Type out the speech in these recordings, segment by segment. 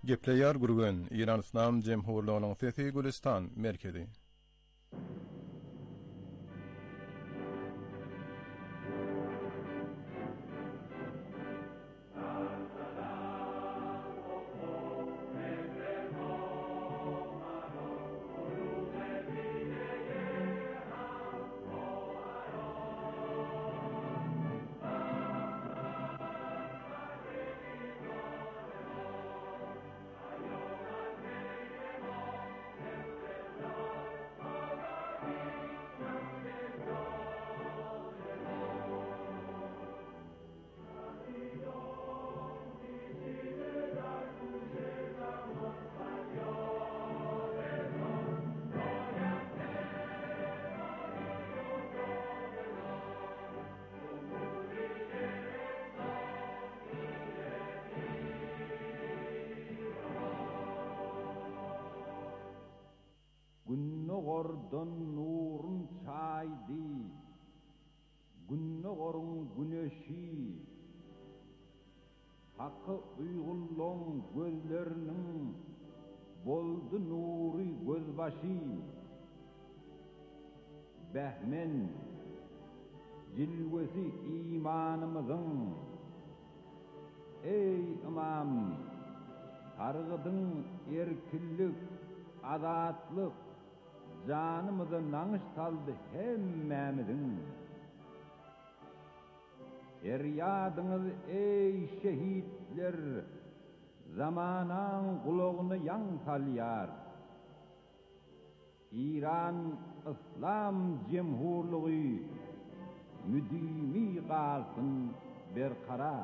Gepleýär gurgen Iran Islam Jemhurlugynyň Sesi Gülistan merkezi. Günnogordan nurun çaydı, günnogorun güneşi, hakkı uygulluğun gözlerinin boldu nuri gözbaşı. Behmen, cilvesi imanımızın, ey imam, targıdın erkillik, azatlık, canımızı nanış saldı hemmemizin. Feryadınız ey şehitler, zamanan kulağını yan salyar. İran İslam Cemhurluğu müdimi kalsın berkarar.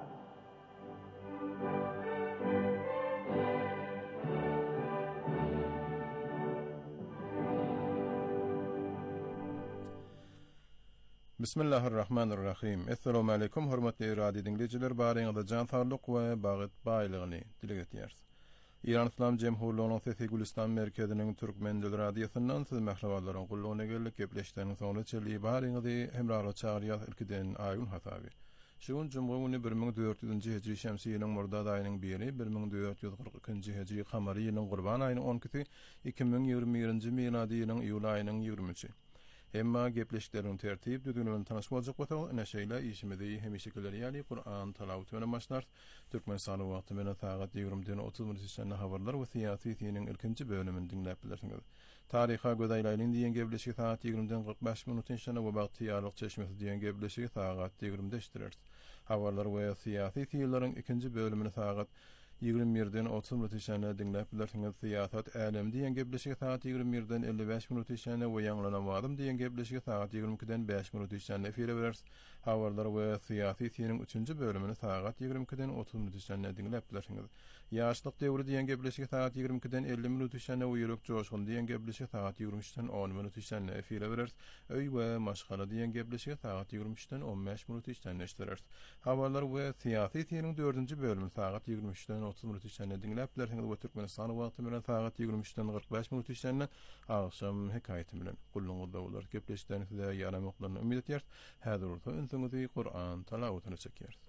Bismillahirrahmanirrahim. Assalamu alaykum hormatly radio dinleyijiler, baryňyzda jan sağlyk we bagyt baýlygyny dile getýäris. Iran Islam Jemhurlugynyň Sesi Gülistan merkeziniň türkmen dil radiosundan siz mähraballaryň gullugyna gelip gepleşdiriň soňra çelli baryňyzy hemrara çagyrýar ilkiden aýyn hasaby. Şuň jumga güni 1400-nji hejri şemsi ýylyň Murdad aýynyň biri 1442-nji hejri kamary ýylyň Gurban aýynyň 10-nji 2021-nji miladi ýylyň iýul aýynyň 20-nji. Emma gepleşiklerin tertip düdüğünün tanış bolajak bolsa neşeyle işimizi hemişekiler ýaly Kur'an talawut bilen başlar. Türkmenistan wagty bilen saat 20-den 30 minut içinde habarlar we syýasy ýetiňiň ilkinji bölümini dinläp bilersiňiz. Taryha gözaýlaýyn diýen gepleşik saat 20-den 45 minut içinde we wagty ýarlyk çeşmesi diýen gepleşik saat 20-de iştirer. Habarlar we syýasy ýetiňlaryň ikinji bölümini saat 21-den 30 minut içinde dinläp bilersiňiz. Syýasat älim diýen gepleşik saat 21-den 55 minut içinde we ýanglanan wadym diýen gepleşik saat 22-den 5 minut içinde efire berers. Habarlar we syýasy ýetiňiň 3-nji bölümini saat 22-den 30 minut içinde dinläp bilersiňiz. Ýaşlyk döwri diýen gepleşik saat 22-den 50 minut içinde we ýürek joşgun diýen gepleşik saat 23-den 10 minut içinde efire berers. Öý we maşgala diýen gepleşik saat 23-den 15 minut içinde iştirer. Habarlar we syýasy ýetiňiň 4-nji bölümini saat 23-den 30 minut içinde dinläp bilersiňiz. We Türkmenistan wagty bilen saat 23-den 45 minut içinde akşam hekaýeti bilen gulluňyzda bolar. Gepleşikden size ýaramaklarynı ümid etýär. Häzir urta öňüňizde Kur'an talawutyny çekýäris.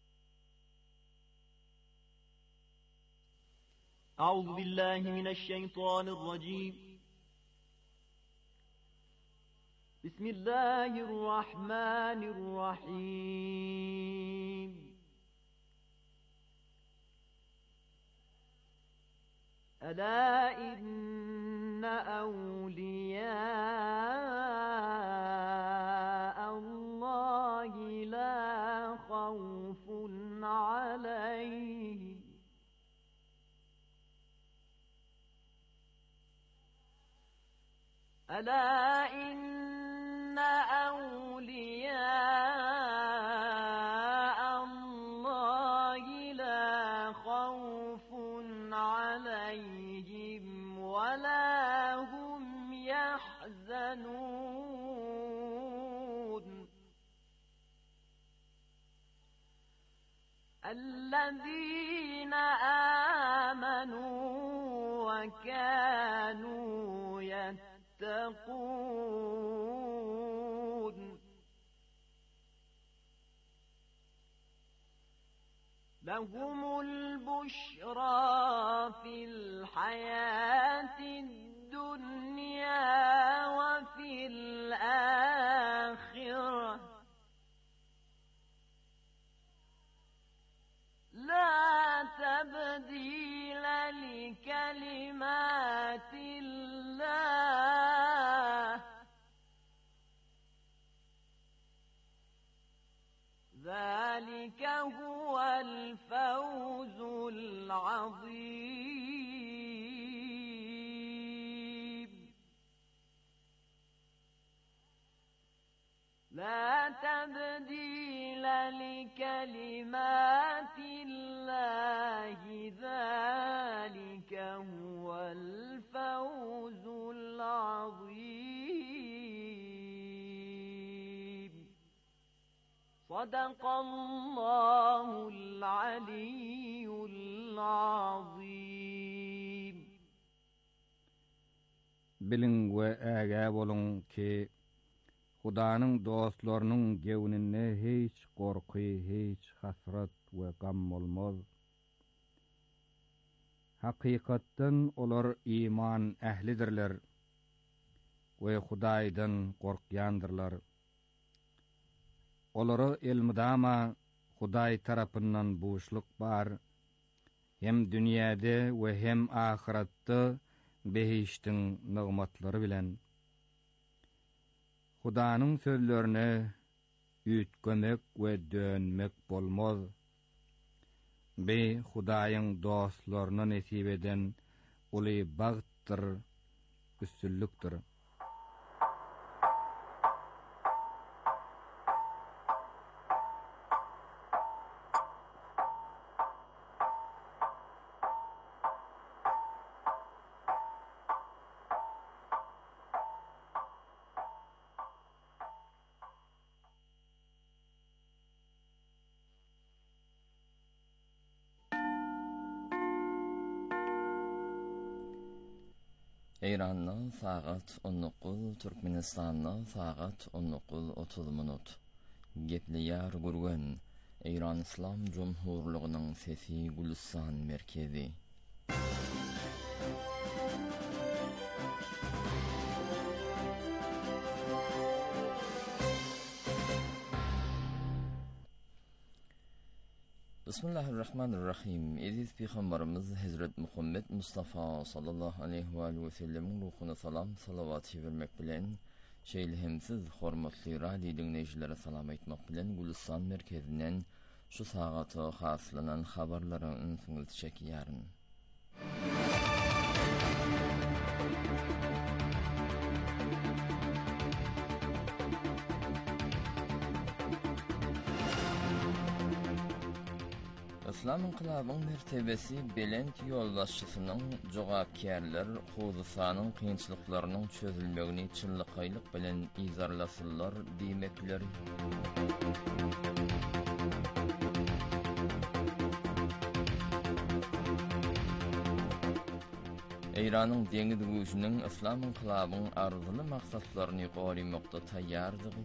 Euzu billahi mineşşeytanirracim. Bismillahirrahmanirrahim. ألا إن أولياء الله لا خوف عليهم ألا إن أولياء الله لا خوف عليهم ولا هم يحزنون الذين آمنوا وكانوا يتقون لهم البشرى في الحياة الدنيا وفي الآخرة لا تبديل لكلمات الله ذلك هو الفوز العظيم لا تبديل لكلمات الله ذلك هو الفوز العظيم صدق الله العلي العظيم Bilin ve ägä bolun ki Hudaanyň dostlarynyň gewinine hiç gorky, hiç hasrat we gam bolmaz. Hakykatdan olar iman ählidirler we Hudaýdan gorkýandyrlar. Olara elmidama Hudaý tarapyndan boşluk bar, hem dünýäde we hem ahiratda behiştiň nygmatlary bilen. Hudaanyň sözlerine üýtgemek we dönmek bolmaz. Be Hudaýyň dostlaryna nesip eden uly bagtdyr, üstünlükdir. İran'da saat 19, Türkmenistan'da saat 19:30 minut. Gepliyar gurgun, İran İslam Cumhurluğu'nun sesi Gülistan merkezi. Bismillahirrahmanirrahim. Aziz Peygamberimiz Hazret Muhammed Mustafa sallallahu aleyhi ve sellem'in ruhuna salam, salavat vermek bilen, şeýlehimsiz hormatly radio dinleýijilere salam aýtmak bilen Gülistan merkezinden şu sagata haslanan habarlary ünsüňiz çekýäryn. İslam inqilabynyň mertebesi belent ýoldaşçysynyň jogapkärler Huzysanyň kynçylyklarynyň çözülmegini çynlykylyk bilen izarlasyllar diýmekleri. İranyň deňiz güýçiniň İslam inqilabynyň arzuly maksatlaryny goýmakda taýýardygy.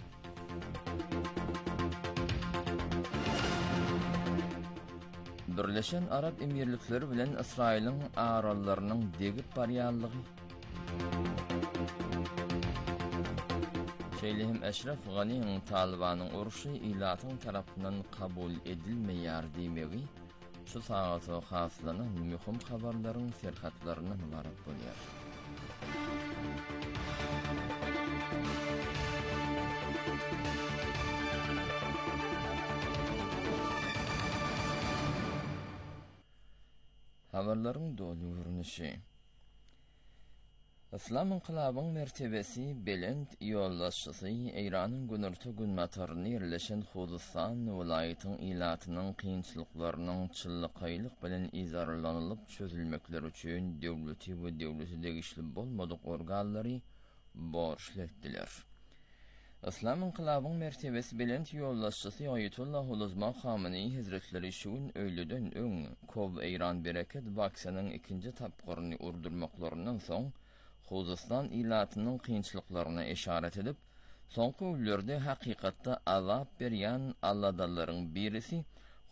Birleşen Arap Emirlikleri bilen İsrail'in arallarynyň degip barýanlygy. Şeýlehim Eşref Ganiň Talibanyň uruşy ilatyň tarapyndan kabul edilmeýär diýmegi şu sagata haslanan mühim habarlaryň serhatlarynyň ibaret bolýar. Habarlaryň dolu görünüşi. İslam inqilabynyň mertebesi belent ýoldaşçysy İranyň günürtü günmataryny ýerleşen Huzystan welaýatynyň ilatynyň kynçylyklarynyň çynlykylyk bilen izarlanylyp çözülmekleri üçin döwleti we döwleti degişli bolmadyk organlary borçlykdylar. İslam inqilabynyň mertebesi belent ýoldaşçysy Aýatullah Uluzma Khamenei Hazretleri şuň öýleden öň Kow Eýran Bereket waksanynyň ikinji tapgyryny urdurmaklarynyň soň Huzystan ilatynyň kynçylyklaryna eşaret edip, soňky öwrülerde hakykatda azap berýän alladalaryň birisi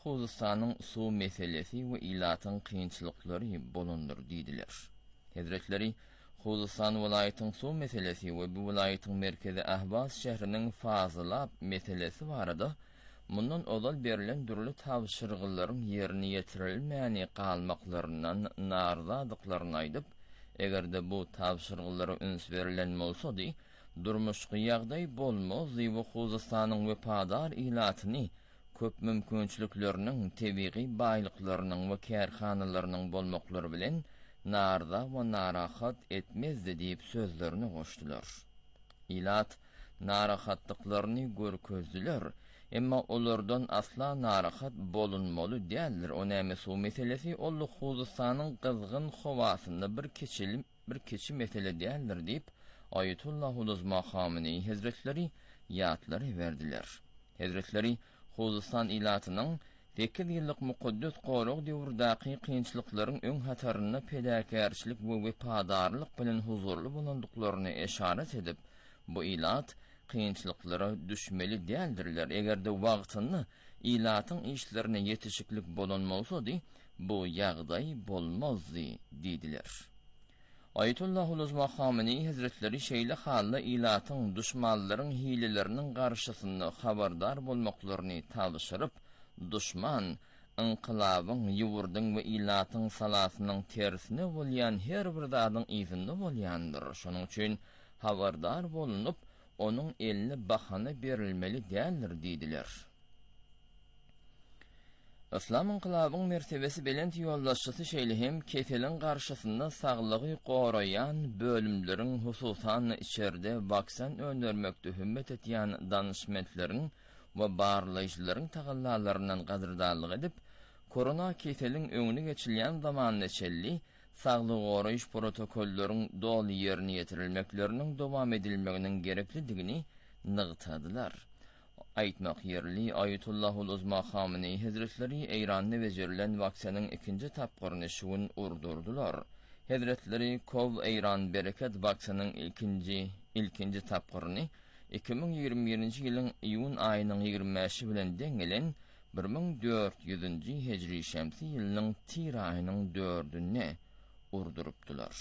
Huzistanın su meselesi ve ilatın kıyınçılıkları bolundur didiler. Hazretleri Huzistan vilayetinin su meselesi ve bu vilayetin merkezi Ahvaz şehrinin fazla meselesi vardı. Mundan olal berilen dürlü tavşırgıların yerini yetirilmeyeni qalmaqlarından nardadıklarını aydıp, egerde bu tavşırgılara üns verilen bolsa di, durmuşqı yağday bolmaz ve Huzistanın vepadar ilatini köp mümkünçülüklerinin, tebiği baylıklarının ve kârxanalarının bolmaqları bilen narda ve narahat etmezdi deyip sözlerini koştular. İlat narahatlıklarını görközdiler, emma olurdan asla narahat bolunmalı değildir. O näme su meselesi ollu Huzistanın kızgın hovasında bir keçi mesele değildir deyip Ayetullah Uluzma Khamenei Hazretleri yatları verdiler. Hazretleri Huzistan ilatının 8 yıllık mukaddes qoraq döwürdäki kynçylykların öň hatarına pedäkärçilik we wepadarlyk bilen huzurlu bulunduklarını eşaret edip, bu ilat kynçylyklara düşmeli däldirler. Egerde wagtyny ilatın işlerine yetişiklik bolunmalsady, bu ýagdaý bolmazdy didiler. Ayetullah Uluzma Khamenei Hazretleri şeýle halda ilatın düşmanlaryň hileleriniň garşysynda habardar bolmaklaryny tabyşyryp, düşman inqilabyň ýuwurdyň we ilatyň salasynyň tersine bolýan her bir zadyň izinde bolýandyr. Şonuň üçin habardar bolunup, onuň eline bahana berilmeli däldir diýdiler. İslam inqilabyň mertebesi belent ýollaşçysy şeýle hem keselin garşysynda saglygy goraýan bölümleriň hususan içerde vaksan öndürmekde hümmet etýän danışmentleriň we barlaýjylaryň tagallalaryndan gadyrdanlyk edip, korona keselin öňüne geçilýän zamanda çelli saglyk goraýyş protokollaryň doli ýerine ýetirilmekleriniň dowam edilmeginiň gereklidigini nygtadylar. Aýtmak ýerli Ayetullah Uluzma Khamenei Hazretleri Eýranda becerilen vaksanyň ikinji tapgyryny şuwun urdurdular. Hazretleri Kov Eýran Bereket vaksanyň ilkinji tapgyryny 2021-nji ýylyň iýun aýynyň 25-i bilen deňelen 1400-nji hejri şemsi ýylynyň tir aýynyň 4-üne urdurupdylar.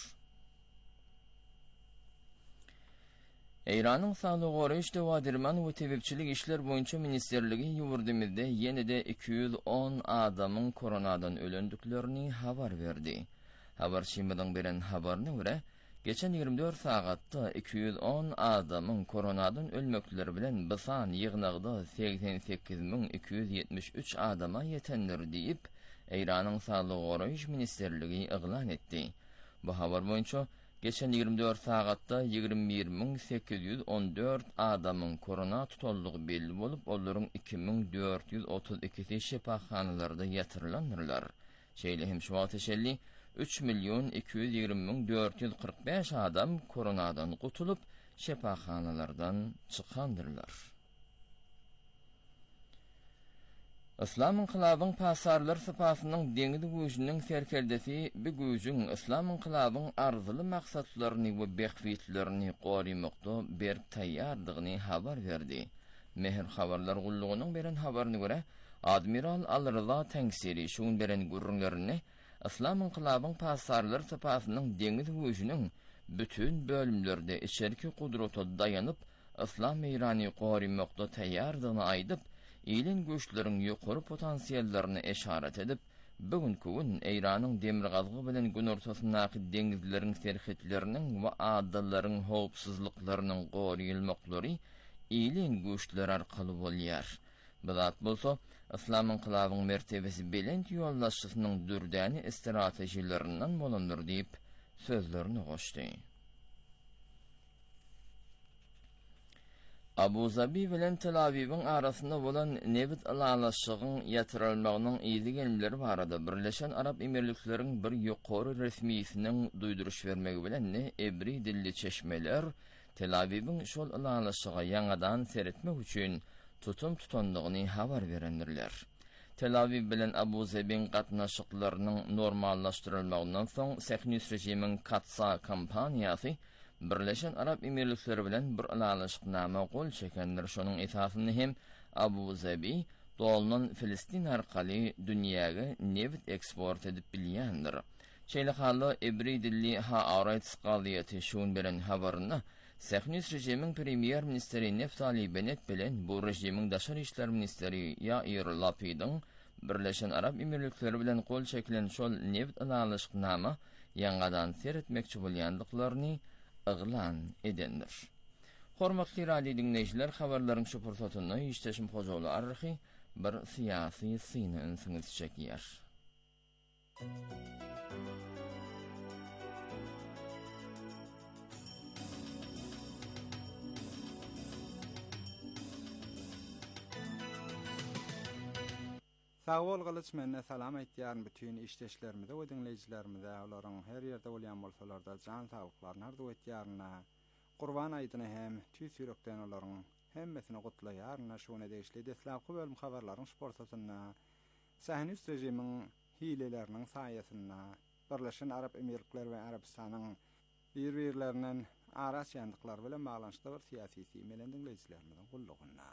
Eýranyň Saglyk goraýyş dewadirman we tebipçilik işler boýunça ministerligi ýurdymyzda ýene-de 210 adamyň koronadan ölendiklerini habar berdi. Habarçymyň beren habaryna görä, geçen 24 sagatda 210 adamyň koronadan ölmekleri bilen bu san ýygnagda 88.273 adama ýetendir diýip Eýranyň Saglyk goraýyş ministerligi eglan etdi. Bu habar boýunça geçen 24 sagatda 21.814 adamyň korona tutuldygy belli bolup, olaryň 2432 şepaxanalarda ýatyrylandylar. Şeýle hem şu wagt teşelli 3.220.445 adam koronadan gutulup şepaxanalardan çykandyrlar. İslam inqilabyň pasarlar sypasynyň deňizi güýjüniň serkeldesi bu güýjüň İslam inqilabyň arzuly maksatlaryny we behwitlerini goraýmakda bir taýýardygyny habar berdi. Mehr habarlar gullugynyň beren habaryna görä, Admiral Al-Rıza Tengsiri şuň beren gurrunlaryny İslam inqilabyň pasarlar sypasynyň deňizi güýjüniň bütün bölümlerde içerki kudrata dayanıp İslam Eýrany goraýmakda taýýardygyny aýdyp, ilin güýçleriň ýokary potensiýallaryny eşaret edip, bugünkü gün Eýranyň demir gazgy bilen gün ortasyndaky deňizleriň serhetleriniň we adallaryň howpsuzlyklarynyň goraýylmaklary ilin güýçler arkaly bolýar. Bu zat bolsa, İslam inqilabyň mertebesi belent ýollaşçysynyň dürdäni stratejiýalerinden bolundur diýip sözlerini goşdy. Abu Zabi bilen Tel Aviv'in arasında bolan nevit alalaşygyň ýatyrylmagynyň ýyly gelmeleri barada Birleşen Arap Emirlikleriň bir ýokary resmiýetiniň duýduruş bermegi bilen ebri dilli çeşmeler Tel Aviv'in şol alalaşyga ýangadan seretmek üçin tutum tutandygyny habar berendirler. Tel Aviv bilen Abu Zabi'ň gatnaşyklarynyň normallaşdyrylmagyndan soň Sehnus rejimiň Katsa kampaniýasy Birleşen Arap Emirlikleri bilen bir alalaşyknama gol çekendir. Şonuň esasynda hem Abu Zabi Dolunun Filistin arkalı dünyaga neft eksport edip bilýändir. Şeýle-haly ebri dilli Haaretz galiyeti şuun beren habarynda Sahnius rejimiň premier ministeri Naftali Bennett bilen bu rejimiň daşary işler ministeri Yair Lapid'in Birleşen Arap Emirlikleri bilen kol çekilen şol neft alyşynama ýangadan seretmekçi bolýandyklaryny yglan edendir. Hormatly radio dinleýijiler, habarlaryň şu pursatyny işleşim hojaly arhy bir siyasi syny öňüňiz çekýär. Sağ ol Galyç, menne salam aýtýaryn bütün işleşlerimize we dinleýijilerimize, olaryň her ýerde bolýan bolsalarda jan saglyklaryny arzu etýärna, Qurban aýdyny hem tüýs ýürekden olaryň hemmesini gutlaýarna, şonu degişli deslapky bölüm habarlaryň sportasyna, Sahnius rejimiň hileleriniň saýasyna, Birleşen Arap Emirlikleri we Arabistanyň bir-birlerinden aras ýandyklar bilen baglanşykda bir syýasy melen dinleýijilerimiziň gullugyna.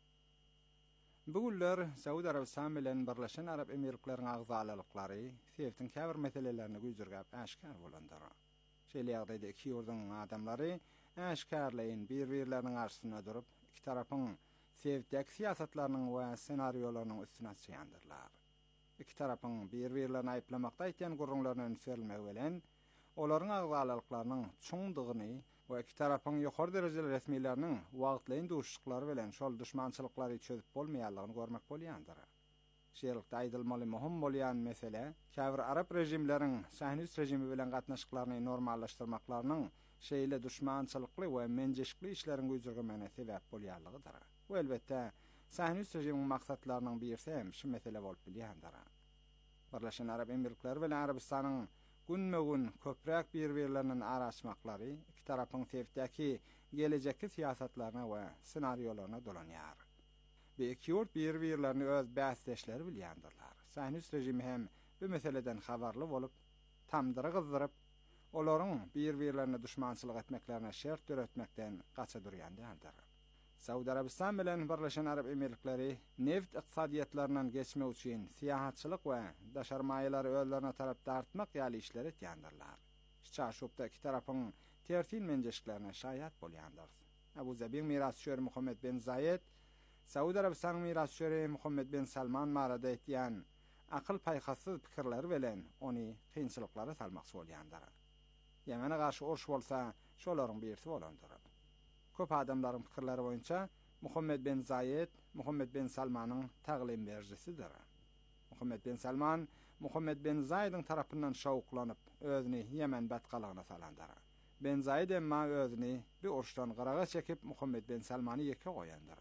Bugünler Saudi Arabistan bilen Birleşen Arap Emirlikleriň agzalylykları sebäpden käbir meselelerini güýjürgäp aşkar bolandyr. Şeýle ýagdaýda iki ýurduň adamlary aşkarlaýyn bir-birleriniň arşyna durup, iki tarapyň sebäpdäki siýasatlarynyň we senaриолаrynyň üstüne çyýandyrlar. İki tarapyň bir-birlerini aýplamakda ýeten gurrunlaryny öňsürilmegi bilen olaryň agzalyklarynyň çuňdygyny we iki tarapyň ýokary derejeli resmiýetleriniň wagtlaýyn duşuklary bilen şol düşmançylyklary çözüp bolmaýanlygyny görmek bolýandyr. Şeýlelikde aýdylmaly möhüm bolýan mesele, käbir Arap rejimleriň Sahnius rejimi bilen gatnaşyklaryny normallaşdyrmaklarynyň şeýle düşmançylykly we menjeşikli işleriň güýjürgemegine sebäp bolýanlygydyr. Bu elbetde Sahnius rejimiň maksatlarynyň birisi hem şu mesele bolup bilýändir. Birleşen Arap Emirlikleri bilen Arabistanyň günme-gün köprek bir-birlerinin araşmaklary iki tarapyň sebäpdäki gelecekki siýasatlaryna we senaриолаryna dolanýar. Bu iki ýurt bir-birlerini öz bäsdeşleri bilýändirler. Sahnius rejimi hem bu meseleden habarly bolup, tamdyry gyzdyryp, olaryň bir-birlerine düşmançylyk etmeklerine şert döretmekden gaça durýandyr. Saudi Arabistan bilen Birleşen Arap Emirlikleri neft iqtisadiyetlerinin geçmek üçin siyahatçılık ve daşarmaýylary özlerine tarap dartmak ýaly işler etýändirler. Çarşupda iki tarapyň tertil menjeşiklerine şaýat bolýandyr. Abu Zabiň mirasçöri Muhammed bin Zayed, Saudi Arabistanyň mirasçöri Muhammed bin Salman marada etýän akyl paýhasyz pikirleri bilen ony kynçylyklara salmakçy bolýandyr. Ýemene garşy uruş bolsa, şolaryň birisi bolandyr. Köp adamlaryň pikirleri boýunça Muhammed bin Zayed, Muhammed bin Salmanyň taglim berjisidir. Muhammed bin Salman, Muhammed bin Zayd'ın tarapyndan şawuklanyp, özüni Yemen batgalygyna salandyr. Ben Zayd emma özüni bir uruşdan garaga çekip Muhammed bin Salmany ýeke goýandyr.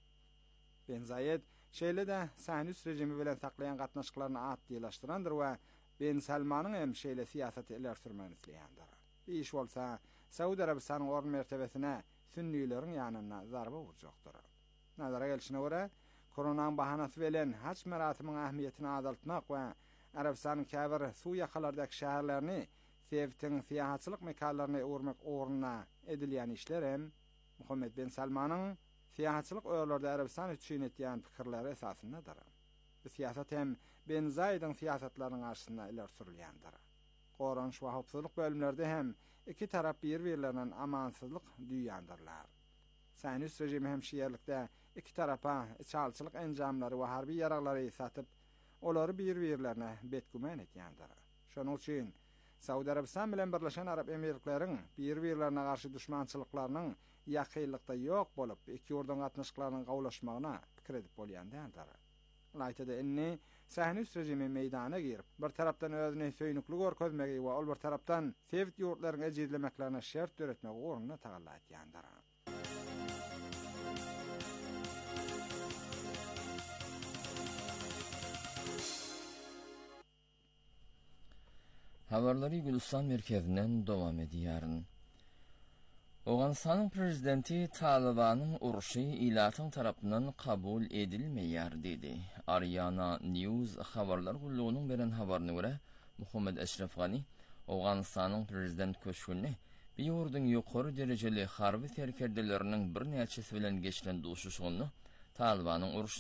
Ben Zayd şeýle-de Sahnius rejimi bilen saklayan gatnaşyklaryny atdylaşdyrandyr we Ben Salmanyň hem şeýle siýasaty iler sürmegini isleýändir. Bir iş bolsa, Saudi Arabistanyň orun mertebesine Sünniýleriň ýanyna zarba urjakdyr. Nazara gelişine görä, koronaň bahanasy bilen haç merasiminiň ähmiýetini azaltmak we Arabistanyň käbir suw ýakalardaky şäherlerini sebäpden siýahatçylyk mekanlaryna urmak oruna edilýän işler hem Muhammed bin Salmanyň siýahatçylyk öýlerinde Arabistan üçin etýän pikirleri esasyndadyr. Bu siýasat hem Ben Zayd'ın siýasatlarynyň arşyna iler sürilýändir. Goran şu howpsuzlyk bölümlerde hem iki tarap bir-birlerinden amansızlyk duýýandyrlar. Sahnius rejimi hem şeýerlikde iki tarapa çalçylyk enjamlary we harby ýaraglary satyp, olary bir-birlerine betgümen etýändir. Şonuň üçin Saudi Arabistan bilen Birleşen Arap Emirlikleriň bir-birlerine garşy düşmançylyklarynyň ýakynlykda ýok bolup, iki ýurduň gatnaşyklarynyň gawlaşmagyna pikir edip bolýandyr. Laýtda inni Sahnius rejimi meydana girip, bir tarapdan özüni söýnükli görkezmegi we ol bir tarapdan sebit ýurtlaryň ejizlemeklerine şert döretmegi orunna tagalla etýändir. Habarlary Gülistan merkezinden dowam edýäryn. Awganistanyň prezidenti Talibanyň uruşy ilatyň tarapyndan kabul edilmeýär dedi. Ariana News habarlar gullugynyň beren habaryna görä, Muhammed Eşref Gani Awganistanyň prezident köşkünde bir ýurduň ýokary derejeli harby serkerdeleriniň bir näçesi bilen geçiren duşuşyny Talibanyň uruşy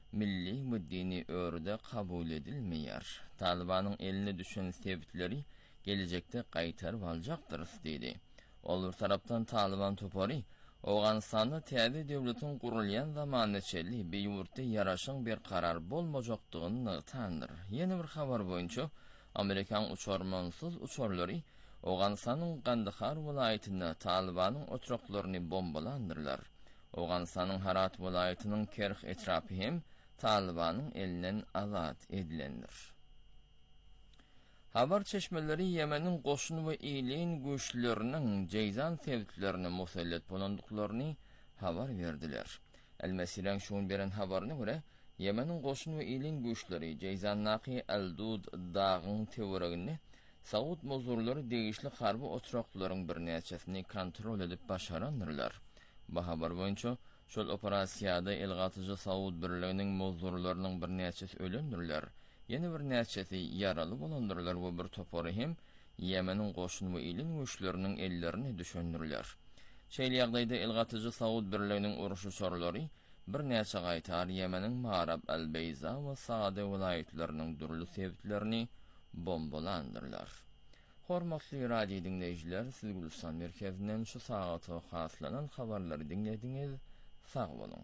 milli ve dini örüde kabul edilmeyer. Talibanın eline düşen sebepleri gelecekte qaytarıp alacaktır dedi. Olur taraftan Taliban topori Awganistan'da täze devletin kurulyan zamançeli bir yurtda yaraşan bir karar bolmajaktygını tanır. Yeni bir habar boyunca Amerikan uçormansız uçorları Awganistan'ın Kandahar vilayetinde Taliban'ın oturaklarını bombalandırlar. Awganistan'ın Herat vilayetinin Kerh etrafı hem Taliban'ın elinden azat edilendir. Habar çeşmeleri Yemen'in qoşunu ve iyiliğin güçlerinin Ceyzan sevdiklerine musallat bolandıklarını haber verdiler. El-Mesiren şun beren habarına göre Yemen'in qoşunu ve iyiliğin güçleri Ceyzan'naki Eldud dağın tevragini Saud mozurları değişli harbi oturakların bir neçesini kontrol edip başaranırlar. Bu haber boyunca şol operasiyada elgatıcı Saud birliğinin mozurlarının bir neçesi ölündürler. Yeni bir neçesi yaralı bolandırlar ve bir topori hem Yemen'in qoşunu ve ilin güçlerinin ellerini düşündürler. Şeýle ýagdaýda elgatyjy Saud birliginiň uruşy sorlary bir neçe gaýtar Yemen'in Marab el-Beyza we Saade vilayetleriniň durly sebitlerini bombalandyrlar. Hormatly radio dinleýijiler, siz Gülistan merkezinden şu sagata haslanan habarlary dinlediňiz. Sag bolun.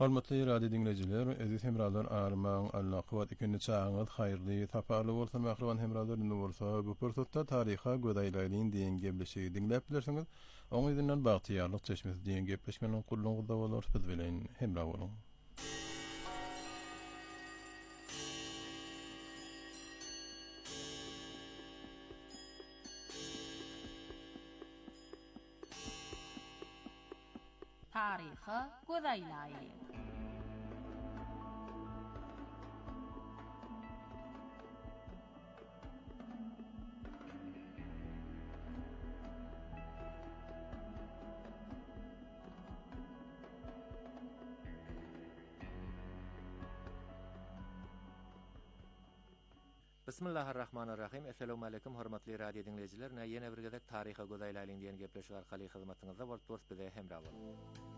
Hormatly radio dinleyiciler, aziz hemralar armağan Allah kuvvet ikinci çağınız hayırlı, taparlı bolsun, mahruvan hemralar indi bolsa, bu pursatda tariha gödaylaylıyın diyen gebleşi dinlep bilersiniz. Oňa izinden bagtiyarlyk çeşmesi diyen gepleşmeniň kulluňyzda bolar, biz bilen hemra bolun. Taryha gödäýläýin. Bismillahirrahmanirrahim. Assalamu alaykum hormatly radio dinleyijiler. Ýene bir gezek taryha gödäýläýin diýen gepleşik arkaly hyzmatyňyzda bolup dost bize hemra bolun.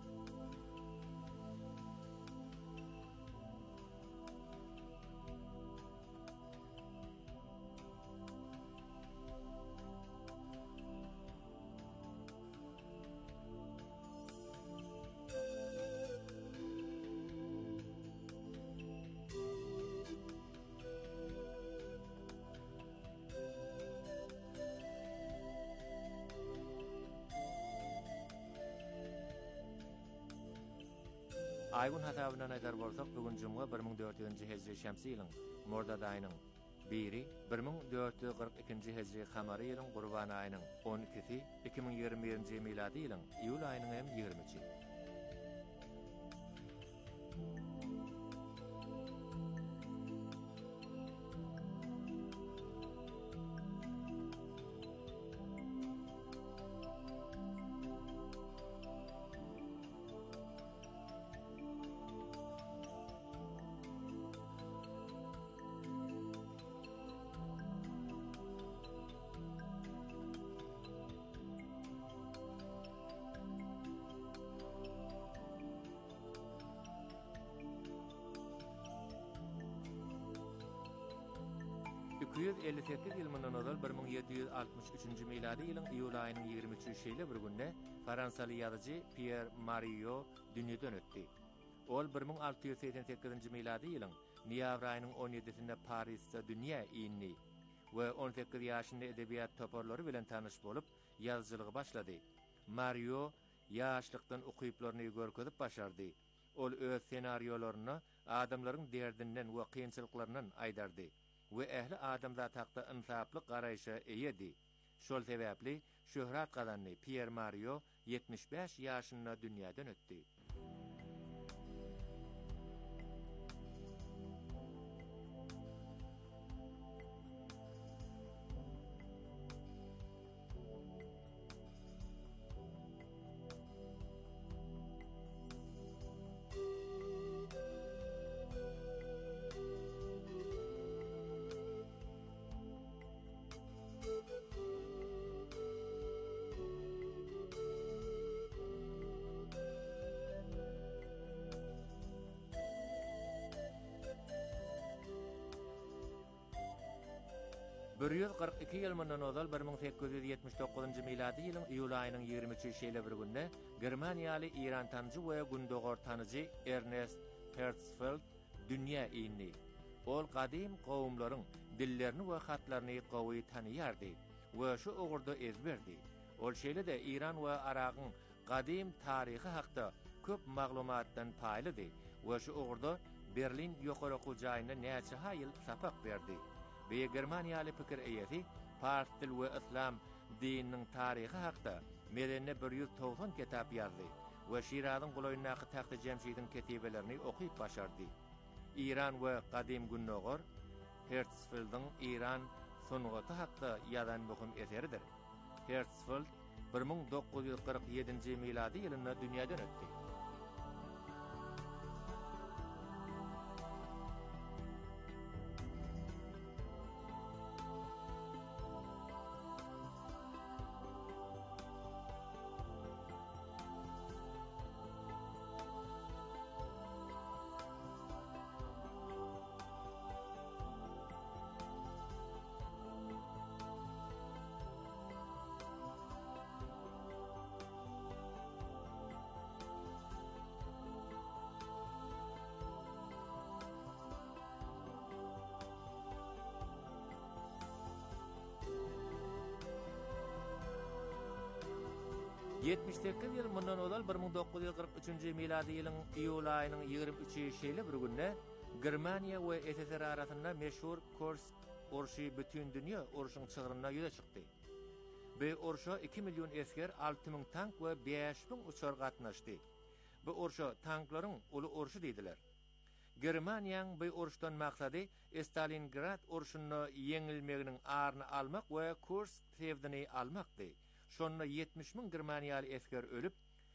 Aýgun hasabyna nazar bolsak, bugün jumga 1400-nji hejri şämsi ýylyň Mordad aýynyň 1-i, 1442-nji hejri Kamary ýylyň Gurban aýynyň 12-si, 2021-nji miladi ýylyň iýul aýynyň hem 20-çi. Ýylmyndan ozal 1763-nji miladi ýylyň iýul aýynyň 23-şeýle bir günde Fransaly ýazyjy Pierre Mario dünýeden ötdi. Ol 1688-nji miladi ýylyň noýabr aýynyň 17-sinde Parisde dünýä ýyny we 18 ýaşynda edebiýat toparlary bilen tanyş bolup ýazgylygy başlady. Mario ýaşlykdan okuýuplaryny görkezip başardy. Ol öz senaryolaryny adamlaryň derdinden we kynçylyklarynyň aýdardy. We ehli adamzat haqda insaplyk garaýşa eýedi. Şol sebäpli şöhrat gazandy Pierre Mario 75 ýaşynda dünýäden ötdi. Bürüýüz 42 ýylmyndan ozal 1879-njy miladi ýylyň iýul aýynyň 23-şeýle bir günde Germaniýaly İran tanyjy we gündogor tanyjy Ernest Herzfeld dünýä ýyny. Ol gadim gowumlaryň dillerini we hatlaryny gowy tanýardy we şu ogurda ezberdi. Ol şeýle-de İran we Aragyň gadim taryhy hakda köp maglumatdan paýlydy we şu ogurda Berlin ýokary okuw jaýyna näçe haýyl sapak berdi. Ve Germaniýaly pikir eýesi Fars dil we İslam dininiň taryhy hakda medenne 190 kitap ýazdy we Şirazyň gulaýyndaky Taxty Jemşidiň ketibelerini okuýup başardy. İran we gadim günnogor Herzfeldiň İran sungaty hakda ýazan möhüm eseridir. Herzfeld 1947-nji miladi ýylynda dünýäden ötdi. 78 ýyl mundan olal 1943-nji milady ýylyň iýul aýynyň 23-nji şeýle bir günde Germaniýa we SSR arasynda meşhur Kursk urşy bütün dünýä urşyň çygyryna ýüze çykdy. Bu urşa 2 milyon esker, 6000 tank we 5000 uçar gatnaşdy. Bu urşa tanklaryň uly urşy diýdiler. Germaniýanyň bu urşdan maksady Stalingrad urşuny ýeňilmeginiň aryny almak we Kursk sevdini almakdy. Şonda 70 000 Germaniýaly esker ölüp,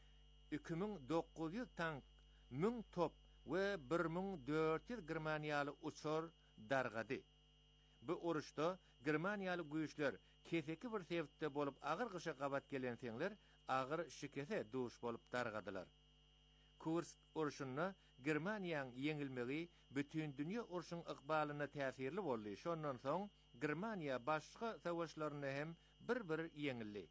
2900 tank, 1000 top we 1400 Germaniýaly uçar dargady. Bu uruşda Germaniýaly güýçler keseki bir sebäpde bolup agyr gysha gabat gelenseňler agyr şikese duş bolup dargadylar. Kursk uruşunda Germaniýanyň ýeňilmegi bütün dünýä uruşyň ykbalyna täsirli boldy. Şondan soň Germaniýa başga savaşlaryny hem bir ýeňildi.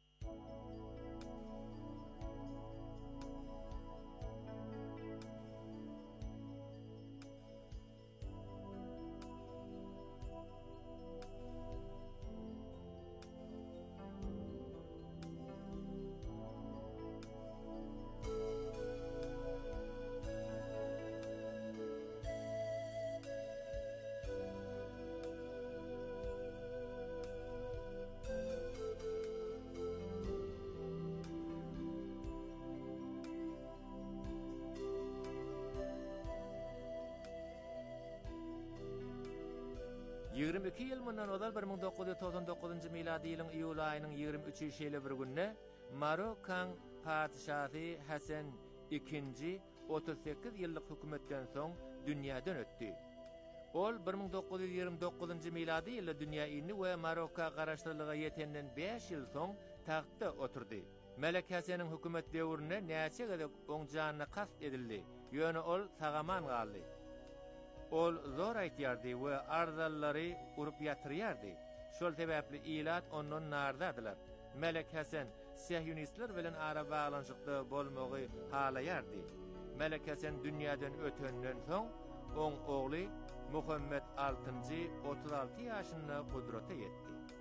Ýygrimi ýyl mundan odal 1999-njy milady ýylyň iýul aýynyň 23-nji şeýle bir günde Marokan padşahy Hasan II 38 ýyllyk hökümetden soň dünýäden ötdi. Ol 1929-njy milady ýylda dünýä inni we Maroka garaşdyrlyga ýetenden 5 ýyl soň tahtda oturdy. Melek Hasanyň hökümet döwrüne näçe gede oňjanyna kast edildi. Ýöne ol sagaman galdy. Ol zor aýtýardy we arzallary urup ýatyrýardy. Şol sebäpli ilat ondan nardadylar. Melek Hasan Siýonistler bilen ara baglanyşykda bolmagy halaýardy. Melek Hasan dünýäden ötenden soň oň ogly Muhammed VI 36 ýaşynda gudrata ýetdi.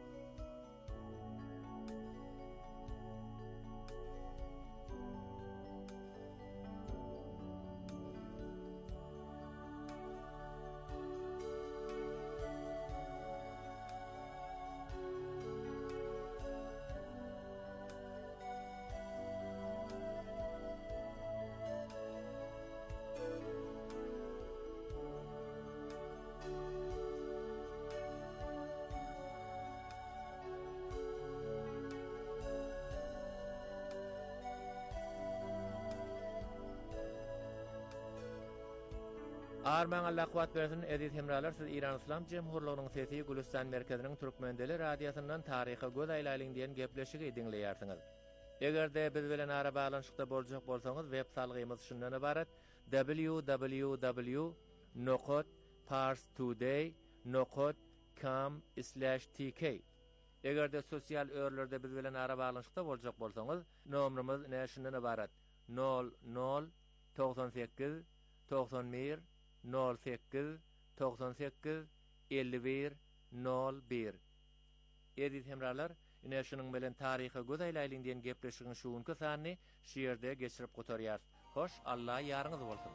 Arman Allah kuwat bersin, edit hemralar, siz İran İslam Cemhurluğunyň sesi Gülistan merkeziniň Türkmendeli radiýasyndan taryhy göz aýlalyň diýen gepleşigi dinleýärsiňiz. Egerde biz bilen ara baglanyşykda boljak bolsaňyz, web salgymyz şundan ibaret: www.parstoday.com/tk. Egerde sosial örlerde biz bilen ara baglanyşykda boljak bolsaňyz, nomrumyz näşinden ibaret: 00 98 91 08 98 51 01. Edit hemralar, ine şunun bilen taryhy göz aýlalyň diýen gepleşigiň şuňky sany şiýerde geçirip gotarýar. Hoş, Allah ýarňyz bolsun.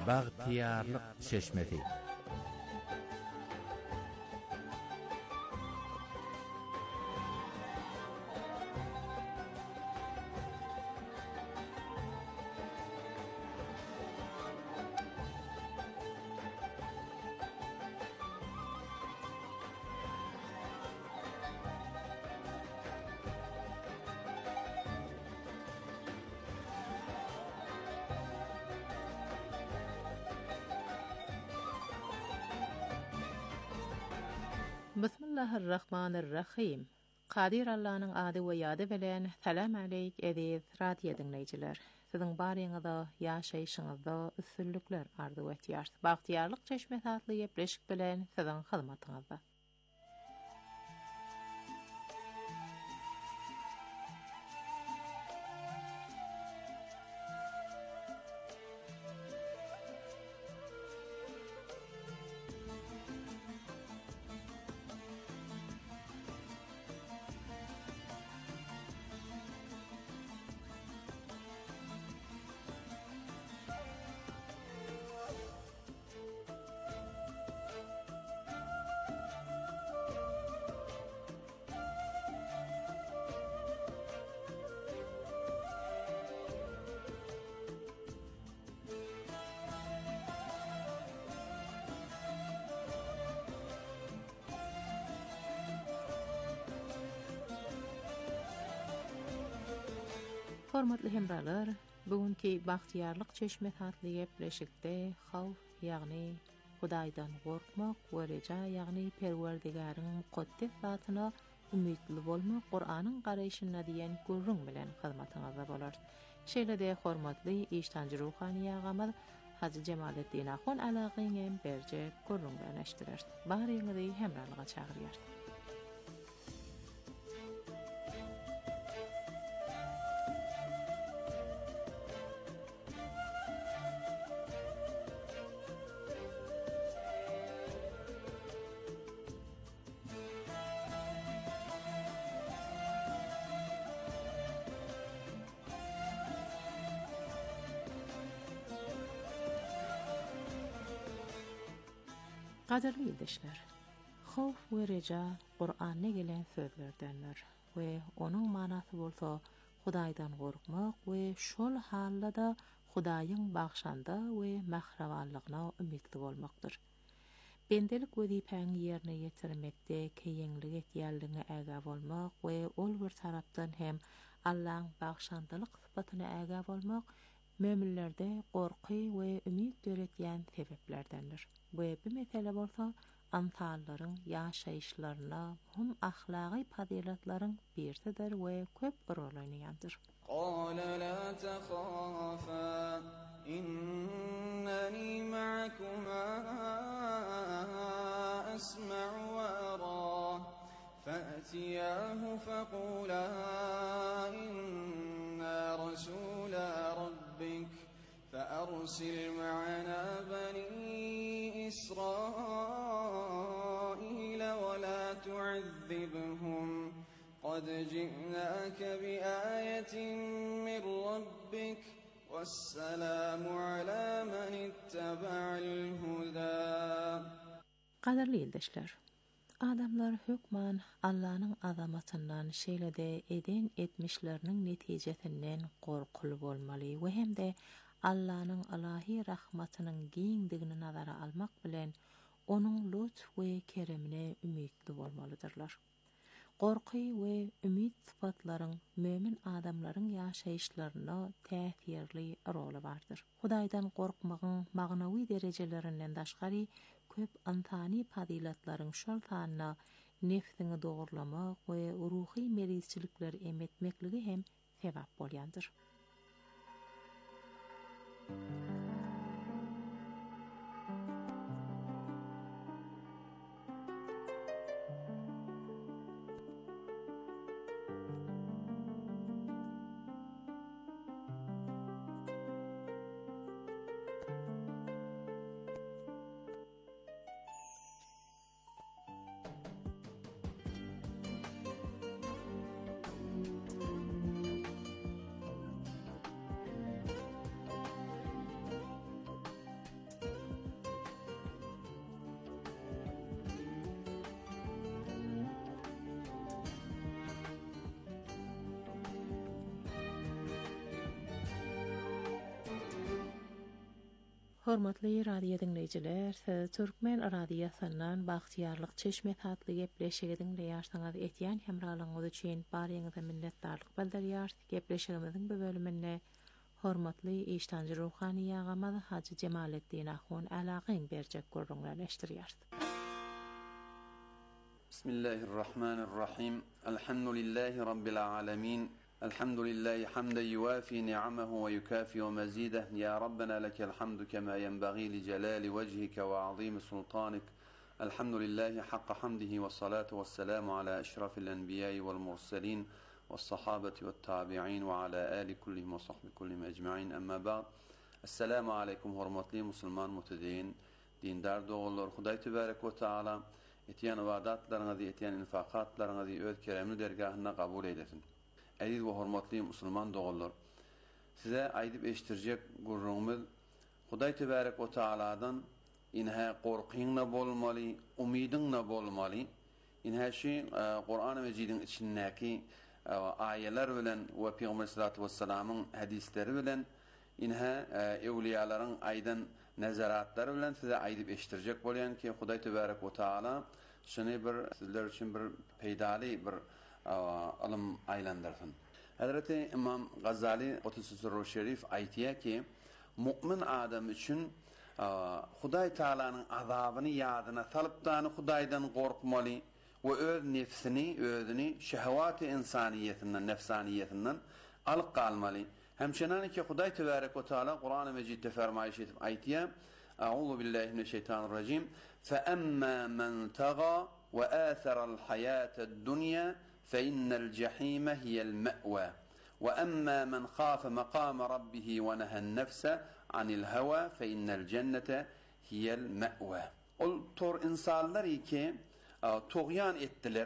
Baghtiyarlyk çeşmesi. Bismillahirrahmanirrahim. Qadir Allah'ın adı we ýady bilen salam aleyk ediz radio dinleýijiler. Siziň baryňyzda ýaşaýyşyňyzda üstünlükler arzu etýär. Bagtyarlyk çeşme tatly ýepreşik bilen siziň hyzmatyňyzda. Hormatly hemralar, bugünkü bagtyarlyk çeşme tatly ýepreşikde hawf ýagny Hudaýdan gorkmak we reja ýagny Perwerdigariň mukaddes zatyna ümitli bolmak Qur'anyň garaýşyna diýen gurrun bilen hyzmatyňyzda bolar. Şeýle-de hormatly iştanjy ruhany ýagamyz Haji Jemaletdin Ahun alagyň berje gurrun bilen eşdirer. Baryňyzy hemralyga çagyrýar. Qadirli ýoldaşlar, hawf we reja Qur'an'a gelen sözlerdenler we onuň manasy bolsa Hudaýdan gorkmak we şol hallada Hudaýyň bagşanda we mahrawanlygyna ümitli bolmakdyr. Bendelik wezipäni ýerine ýetirmekde keýinlik etýärligiňe äga bolmak we ol bir tarapdan hem Allahyň bagşandalyk sypatyna äga bolmak möminlerde gorky we ümit döretýän sebeplerdendir. Bu bir mesele bolsa, ansallaryň ýaşaýyşlaryna hum ahlaky fazilatlaryň birsidir we köp rol oýnaýandyr. Qala la takhafa innani ma'akuma asma'u wa ara fa'tiyahu faqula inna rasula rabbik فأرسل معنا بني إسرائيل ولا تعذبهم قد جئناك بآية من ربك والسلام على من اتبع الهدى. Qadirli ýoldaşlar, adamlar hökman Allahyň azamatyndan şeýle-de eden etmişleriniň netijesinden gorkul bolmaly we hemde Allahyň ilahi rahmatynyň giňdigini nazara almak bilen onuň lütf we keremine ümitli bolmalydyrlar. Gorky we ümit sypatlaryň mömin adamlaryň ýaşaýyşlaryna täsirli roly bardyr. Hudaýdan gorkmagyň magnawy derejelerinden daşgary köp antany fazilatlaryň şol sanyna nefsini dogurlamak we ruhy merizçilikler emetmekligi hem sebäp bolýandyr. Hormatly radio dinleyijiler, Türkmen radiosynyň bagtyarlyk çeşmet hatly gepleşiginiň ýaşsaňyz etýän hemralygyňyz üçin baryňyza minnetdarlyk bildirýär. Gepleşigimiziň bu bölüminde hormatly iştanjy ruhany ýagamaz Haji Jemaletdin Ahun alagyň berjek gurrunlar eşdirýär. Bismillahirrahmanirrahim. Elhamdülillahi rabbil alamin. الحمد لله حمدا يوافي نعمه ويكافئ مزيده يا ربنا لك الحمد كما ينبغي لجلال وجهك وعظيم سلطانك الحمد لله حق حمده والصلاة والسلام على أشرف الأنبياء والمرسلين والصحابة والتابعين وعلى آل كلهم وصحب كلهم أجمعين أما بعد السلام عليكم hurmatly مسلمان متدين dindar doğullar Hudaý tebarek we taala etýän ibadatlaryňyzy etýän infakatlaryňyzy öz keremli dergahyna kabul eylesin. Aziz ve hormatly musulman doğullar, size aýdyp eşdirjek gurrunymyz Hudaý tebarek we taaladan inha gorkyňla bolmaly, umidyňla bolmaly. Inha şu Qur'an-ı Mejidin içindäki aýeler bilen we Peygamber sallallahu aleyhi ve sellem'in hadisleri bilen inha ewliyalaryň aýdan nazaratlary bilen size aýdyp eşdirjek bolýan ki Hudaý tebarek we taala şuny bir sizler üçin bir peýdaly bir alım aylandırsın. Hazreti İmam Gazali Kutsur Şerif aytiýär ki mu'min adam üçün Hudaý Taalanyň azabyny ýadyna salypdan Hudaýdan gorkmaly we öz nefsini, özüni şehwat-ı insaniýetinden, nefsaniýetinden alyp galmaly. Hemşenan ki Hudaý tebarek we taala Qur'an-ı Mejidde fermaýyş etip aytiýär: "Euzu billahi mineşşeytanirracim. Fe emma men taga ve athara'l hayatad dunya فإن الجحيم هي المأوى وأما من خاف مقام ربه ونهى النفس عن الهوى فإن الجنة هي المأوى." Ol tor insanlar ki toğyan ettiler,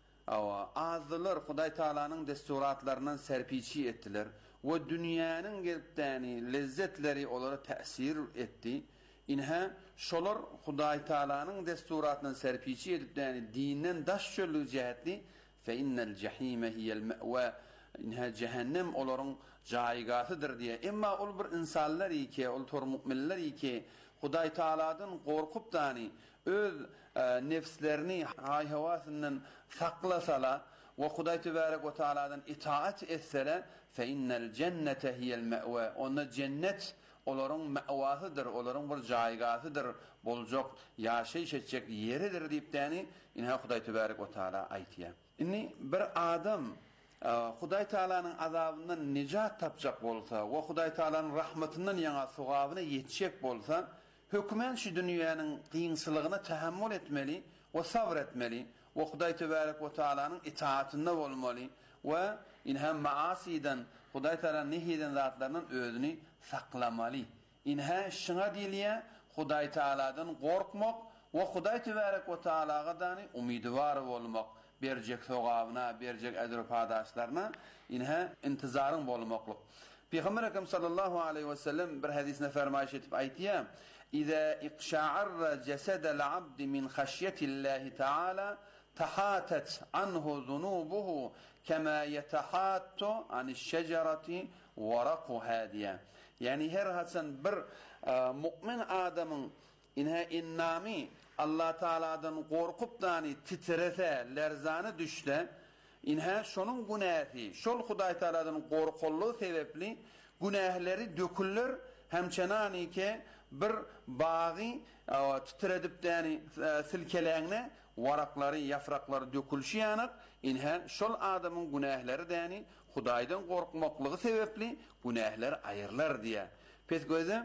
azdılar Hudaý Taalanyň desturatlarynyň serpiçi etdiler we dünýäniň gelipdäni lezzetleri olara täsir etdi. Inha şolar Hudaý Taalanyň desturatynyň serpiçi edipdäni dinden daş çöllüğü jähetli فإن الجحيم هي المأوى إنها جهنم olaryň jaýgatydyr diye. Emma ol bir insanlar ki, ol tor mu'minler ki Hudaý Taaladan gorkup dany öz nefslerini haýhawasyndan saklasalar we Hudaý tebarek we taaladan itaat etseler فإنel cennete hiyel ma'wa. Onda cennet olaryň ma'wasydyr, olaryň bir jaýgatydyr, boljak ýaşaýşek ýeridir diýip däni inha Hudaý tebarek we taala aýtýar. Inni bir adam Hudaý Taalanyň azabyndan nijat tapjak bolsa we Hudaý Taalanyň rahmetinden ýa-da sugabyna ýetjek bolsa, hökmen şu dünýäniň kynçylygyna tahammül etmeli we sabr etmeli we Hudaý tebarek we Taalanyň itaatinde bolmaly we inha maasiden Hudaý Taala nehiden zatlarynyň özüni saklamaly. Inha şuna diýilýär, Hudaý Taaladan gorkmak we Hudaý tebarek we Taalaga dany umidwar bolmak. Berjek sogabyna, berjek ejr-padaşlaryna inha intizaryň bolmaklyk. Peygamber Ekrem sallallahu aleyhi ve sellem bir hadisine fermaýyş etip aýtýar: "İza iqşa'arra jasadal abdi min haşyetillahi taala tahatat anhu zunubuhu kema yetahattu aniş-şecerati waraqaha." diýär. Yani her hasan bir mu'min adamyň inha innami Allah Taala'dan gorkup dany titrese, lerzany düşse, inha şonuň günähi, şol Hudaý Taala'dan gorkullygy sebepli günähleri dökülür, hemçenani ki bir bagy titredip dany silkeleňne waraklary, ýafraklary dökülşýänek, inha şol adamyň günähleri dany Hudaýdan gorkmaklygy sebepli günähler aýyrlar diýär. Pes gözü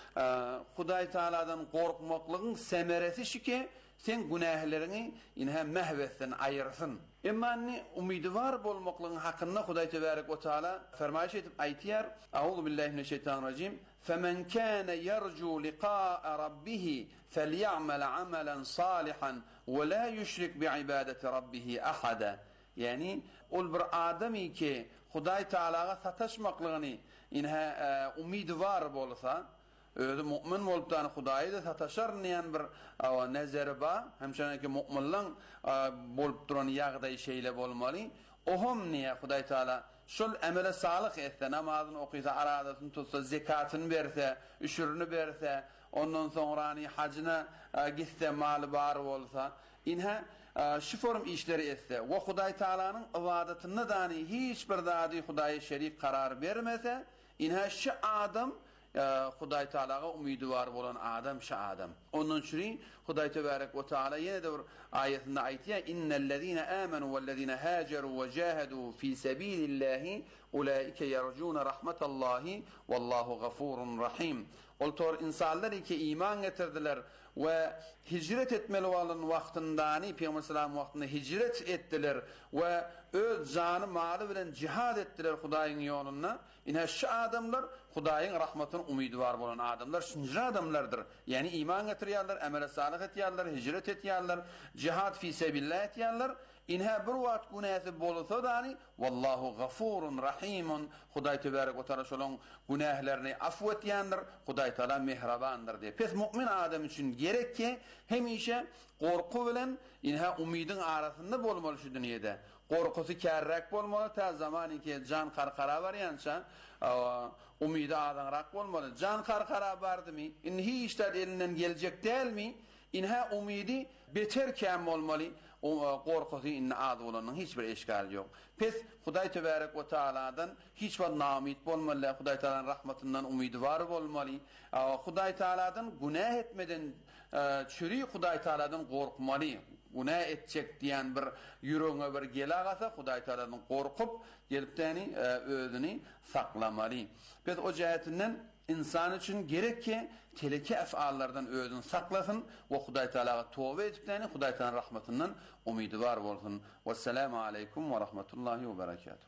Hudaý Taala'dan gorkmaklygyň semeresi şiki sen günählerini inha mehwetden aýyrsyn. Emmanni umidwar bolmaklygyň hakynda Hudaý tebarek we taala fermaýyş etip aýtýar: "Euzu billahi mineşşeytanirracim. Femen kana yerju liqa'a rabbih felyamal amalan salihan ve la yushrik bi'ibadati rabbih ahada." Yani ol bir adamy ki Hudaý Taalaga sataşmaklygyny inha umidwar bolsa, özü mu'min bolup da Hudaýy da sataşarnyan bir nazarba, hemçeneki mu'minlaň bolup duran ýagdaý şeýle bolmaly. Ohum niýe Hudaý Taala şol amele salih etse, namazyny okuysa, aradasyny tutsa, zekatyny berse, üşürünü berse, ondan sonra hacına gitse mal bar olsa inha şu form işleri etse ve Hudaý Taalanyň ibadatynda dany hiç bir zady Hudaýa şerik karar bermese inha şu adam Hudaý Taalaga umydywar bolan adam şu adam. Onun üçin Hudaý Tebarek we Taala ýene de bir aýetinde aýtýar: "İnnellezîne âmenû vellezîne hâcerû ve câhedû fî sebîlillâhi ulaîke yercûne rahmetallâhi vallahu gafurun rahim." Oltor insanlar ki iman getirdiler ve hicret etmeli olan wagtyndan Peygamber sallallahu wagtynda hicret ettiler ve öz canı maly bilen cihad ettiler Hudaýyň ýolunda. Ine şu adamlar Hudaýyň rahmatyna umydywar bolan adamlar, şunja adamlardır. Yani iman getirýärler, amel salih etýärler, hicret etýärler, cihad fi sebillah etýärler. İnha bir wagt günäsi bolsa dany wallahu gafurun rahimun. Hudaý tebarek we taala şolaň günählaryny afw etýändir. Hudaý taala mehrabandyr diýip. Pes mu'min adam üçin gerek ki hemişe gorku bilen inha umydyň arasynda bolmaly şu dünýede. Gorkusy kärräk bolmaly, ta zamanyki jan qarqara barýança umydy adanrak bolmaly. Jan qarqara bardymy? In hiç de elinden geljek dälmi? Inha umydy beter käm bolmaly. Gorkusy inne az bolanyň hiç bir eşkal ýok. Pes Hudaý Tebarek we Taala'dan hiç bir namit bolmaly, Hudaý Taala'nın rahmetinden umydywar bolmaly. Hudaý Taala'dan günah etmeden çüri Hudaý Taala'dan gorkmaly. Günah etjek diýen bir ýüreğine bir gelagasa Hudaý Taala'dan gorkup gelipdeni özüni saklamaly. Pes o jähetinden insan için gerek ki teleki afallardan özünü saklasın ve Hudaý Taalaga tövbe edipdeni Hudaý Taalanyň rahmetinden umydywar bolsun. Vesselamu aleykum ve rahmetullahi ve berekatuh.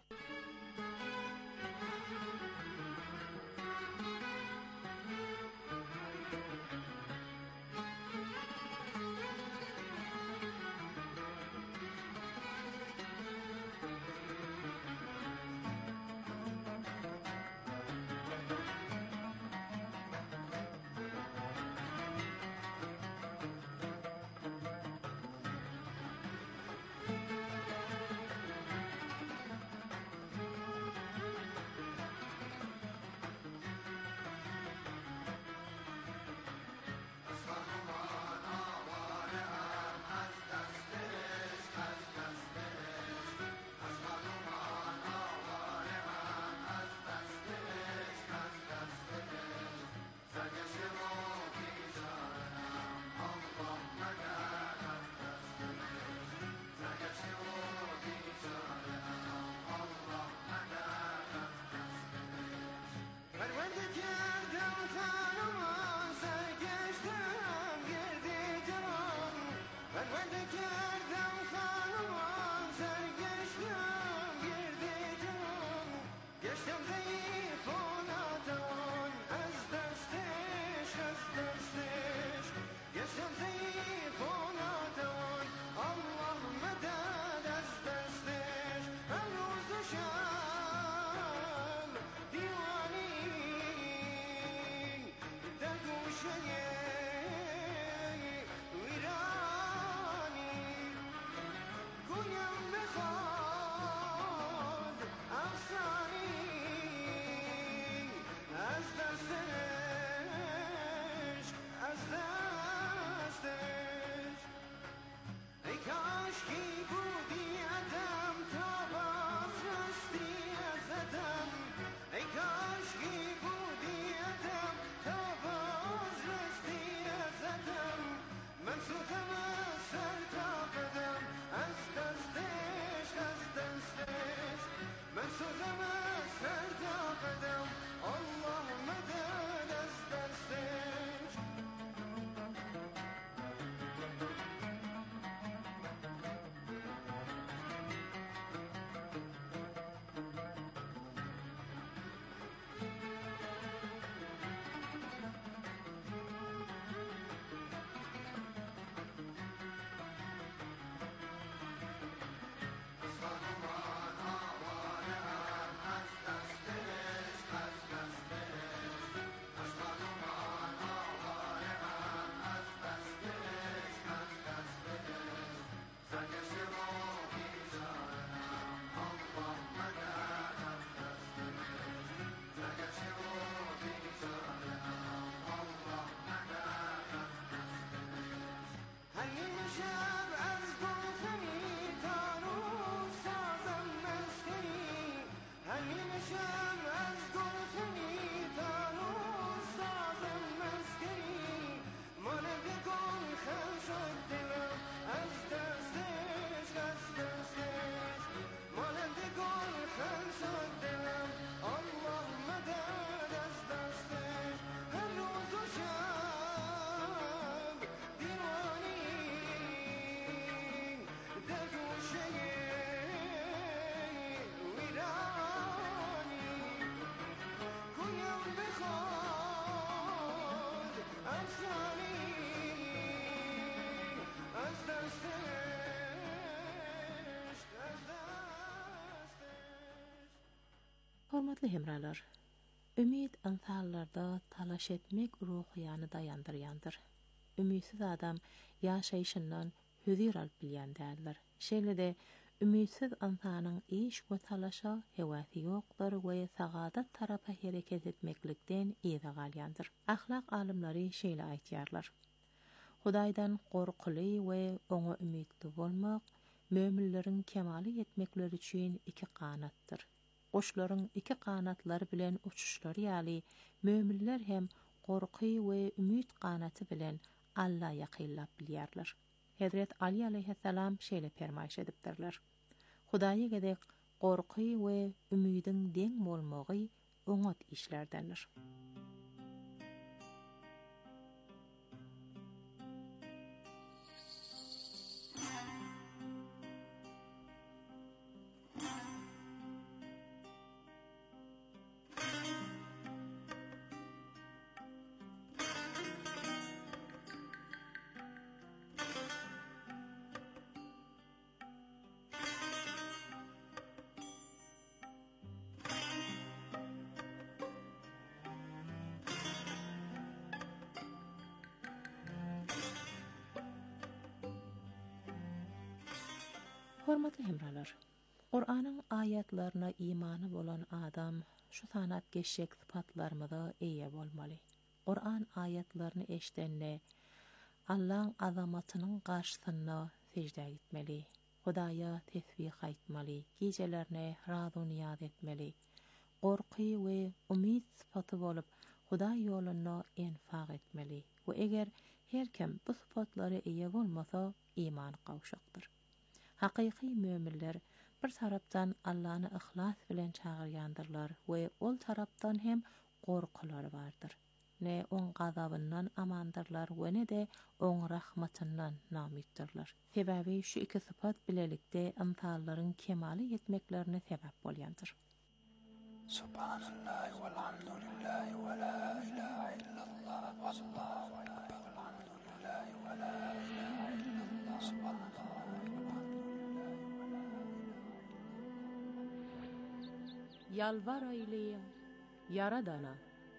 Hormatly hemralar, ümid ansallarda talaş etmek ruhiyany dayandyrýandyr. Ümidsiz adam ýaşaýşyndan hüzür alyp bilýän däldir. Şeýle-de ümidsiz ansanyň iş we talaşa hewasy ýokdur we sagadat tarapa hereket etmeklikden ýa-da galýandyr. Ahlak alimleri şeýle aýtýarlar. Hudaýdan gorkuly we oňa ümidli bolmak möminleriň kemaly ýetmekleri üçin iki kanatdyr. Goşlaryň iki kanatlary bilen uçuşlary ýaly möminler hem gorky we ümid kanaty bilen Alla ýakynlap bilýärler. Hazrat Ali aleyhissalam şeýle fermaýş edipdirler. Hudaýa gedek gorky we ümidiň deň bolmagy oňat işlerdendir. Hormatly hemralar, Qur'anyň ayatlaryna imany bolan adam şu sanat geçşek sypatlarymyza eýe bolmaly. Qur'an ayatlaryny eşdenne Allah'ın azamatynyň garşysyna secde etmeli. Hudaýa tesbih aýtmaly, gecelerine razy niyaz etmeli. Gorky we umid sypaty bolup Hudaý ýoluna enfaq etmeli. We eger her kim bu sypatlary eýe bolmasa iman gawşakdyr. Hakyky möminler bir tarapdan Allah'ny ihlas bilen çağırýandyrlar we ol tarapdan hem gorkulary bardyr. Ne on gazabyndan amandyrlar we ne de on rahmatyndan namitdirler. Sebebi şu iki sypat bilelikde amtallaryň kemaly ýetmeklerine sebäp bolýandyr. Subhanallah walhamdulillah wa la ilaha illallah wallahu akbar. Alhamdulillah wa la ilaha illallah subhanallah. Yalvar eyleyin Yaradana.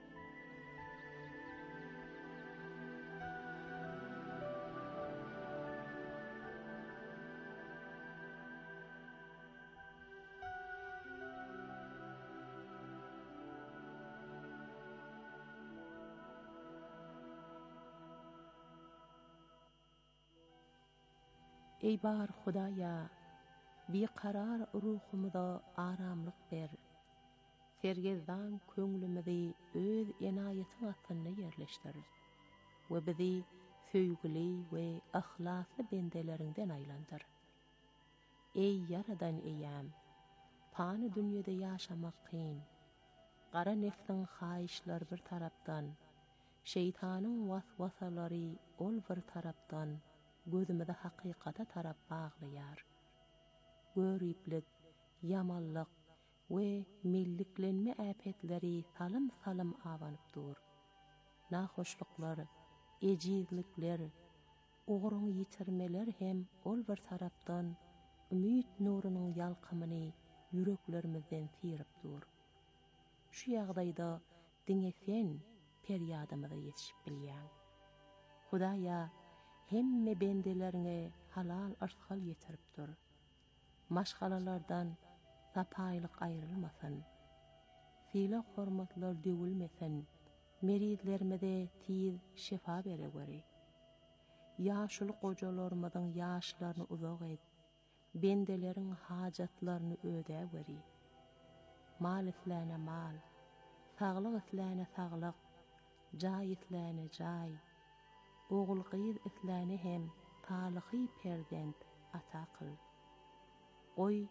Ey bar Hudaýa, beqarar ruhumyza aramlyk ber. Sergezdan köňlümüzi öz enaýetiň astyna ýerleşdir we bizi söýgüli we ahlasly bendelerinden aýlandyr. Ey Yaradan eýäm, pany dünýede ýaşamak kyn. Gara nefsiň haýyşlary bir tarapdan, şeytanyň waswasalary ol bir tarapdan gözümde hakykata tarap baglaýar. Görüplik, yamanlyk we milliklenme äpetleri salym awanyp dur. Nahoşluklar, ejizlikler, ogruň ýitirmeler hem ol bir tarapdan ümid nurunyň ýalkymyny yüreklerimizden sirip dur. Şu ýagdaýda diňe sen peryadymyza ýetişip bilýän. Hudaýa hemme bendelerine halal arzkal ýetirip dur. Maşgalalardan tapaylyk aýrylmasyn. Sile hormatlar döwülmesin. Meridlerime de tiz şefa bere gori. Yaşul gojalarymyzyň ýaşlaryny uzak et. Bendeleriň hajatlaryny öde beri. Mal isläne mal, saglyk isläne saglyk, jaý isläne jaý. Ogul gyz isläne hem talyhy perzent ata kyl. Oy